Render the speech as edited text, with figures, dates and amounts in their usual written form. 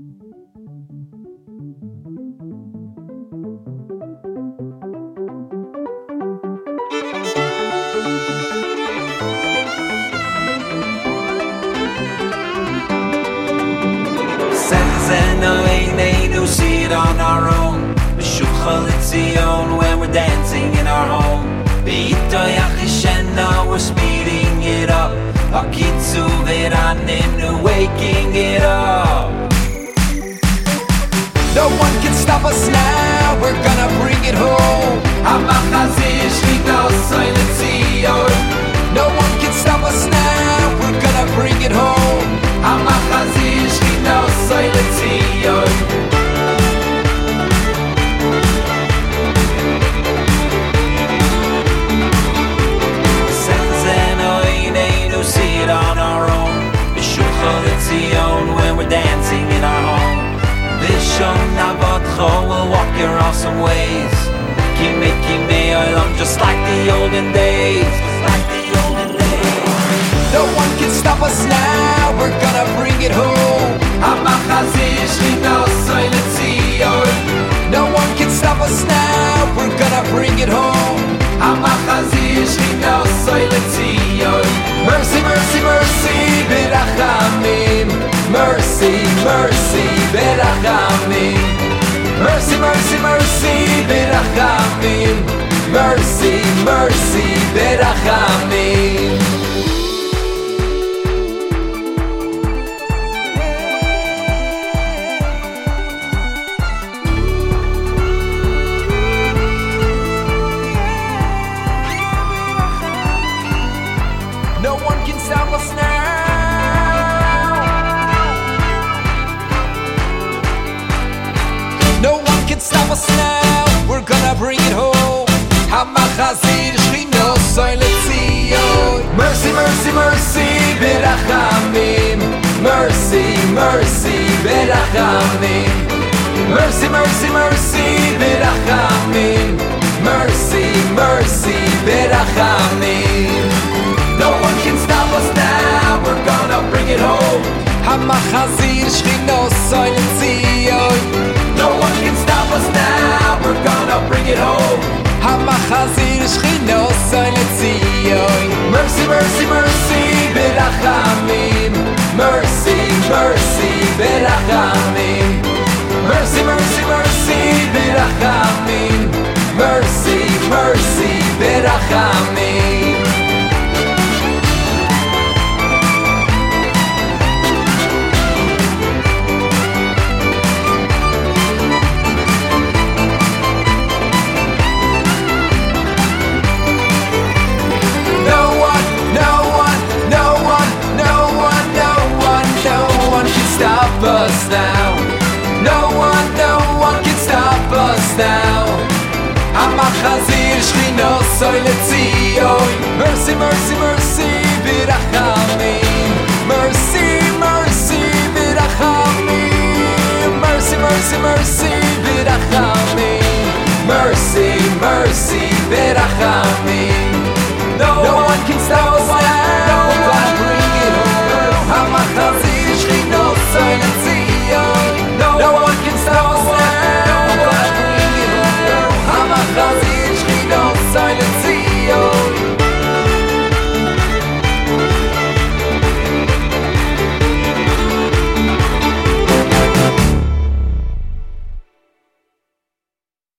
See it on our own. When we're dancing in our home. We're speeding it up. Waking it up. No one can stop us now. We're gonna bring it home. No one can stop us now. We're gonna bring it home. See it on our own. When we're dancing in our home. We'll walk your awesome ways. Just like the olden days. No one can stop us now. We're gonna bring it home. No one can stop us now. We're gonna bring it home. Mercy, mercy, mercy, berachamim. Mercy, mercy, berachamim. Mercy, mercy, mercy, berachamim. Mercy, mercy, berachamim. No one can stop us now. No one can stop us now. We're gonna bring it home. Hamachazir Shchino Soiletzion. Mercy, mercy, mercy, berachamim. Mercy, mercy, berachamim. Mercy, mercy, mercy, berachamim. Mercy, mercy, berachamim. No one can stop us now. We're gonna bring it home. Hamachazir Shchino Soiletzion. No one can stop us now. We're gonna bring it home. Hamachazir Shchino Soiletzion. Mercy, mercy, mercy, berachamim. Mercy, mercy, berachamim. Mercy, mercy, mercy, berachamim. Mercy, mercy, berachamim. Stop us now. No one can stop us now. Hamachazir Shchino Soiletzion. Mercy, mercy, mercy, berachamim. Mercy,